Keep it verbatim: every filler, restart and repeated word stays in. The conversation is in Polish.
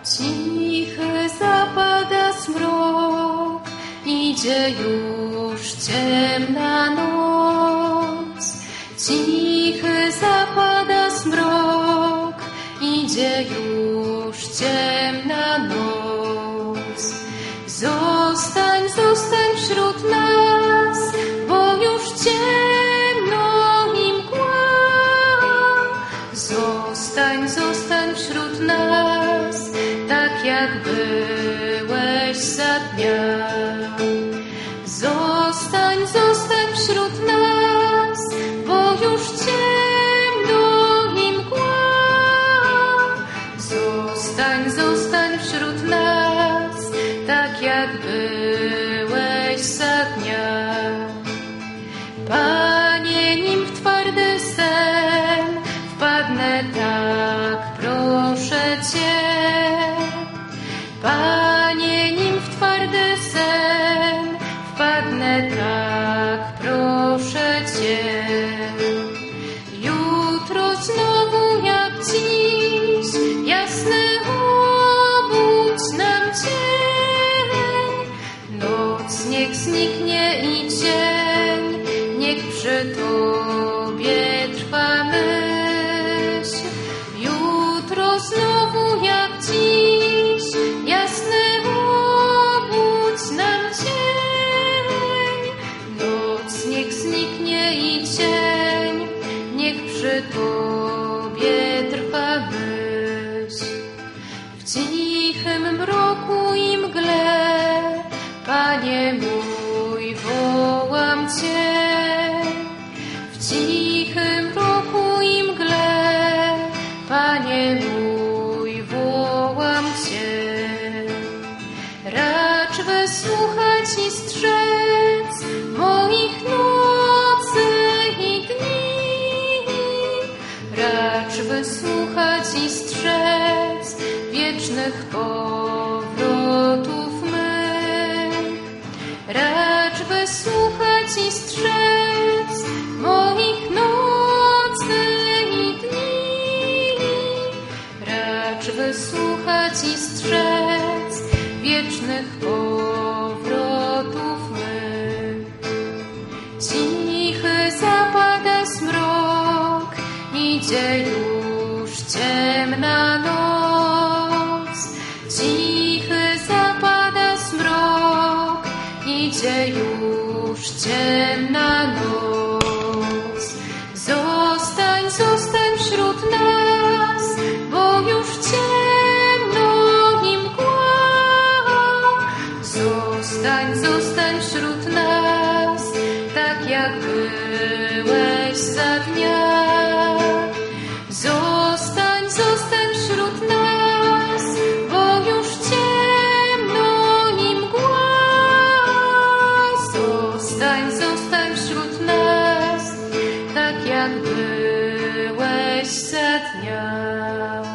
Cichy zapada zmrok, idzie już ciemna noc. Cichy zapada zmrok, idzie już ciemna noc. Zostań, zostań wśród nas, bo już ciemno i mgła. Zostań, zostań wśród nas, tak jak byłeś za dnia. Zostań, zostań wśród nas, bo już ciemno i mgła. Zostań, zostań wśród nas, tak jak byłeś za dnia. Panie, nim w twardy sen wpadnę, tak proszę Cię. Panie, nim w twardy sen wpadnę, tak proszę Cię. Jutro znowu jak dziś, jasny obudź nam dzień. Noc niech zniknie i cień, niech przy Tobie trwa myśl. Jutro znowu jak dziś, jasny obudź nam dzień. Noc niech zniknie i cień, niech przy Tobie trwa myśl. W cichym mroku i mgle, Panie mój, wołam Cię. W cichym mroku i mgle, Panie mój, wołam Cię. Racz wysłuchać i strzec moich nocy i dni. Racz wysłuchać i strzec wiecznych powrotów mych. Racz wysłuchać i strzec moich nocy i dni. Racz wysłuchać i strzec wiecznych powrotów mych. Cichy zapada zmrok, idzie już ciemna noc. Cichy zapada zmrok, idzie już ciemna noc. Zostań, zostań wśród nas, bo już ciemno i mgła. Zostań, zostań wśród nas, tak jak byłeś za dnia. Zostań, zostań wśród nas, bo już ciemno i mgła. Zostań, zostań wśród nas, tak jak byłeś za dnia.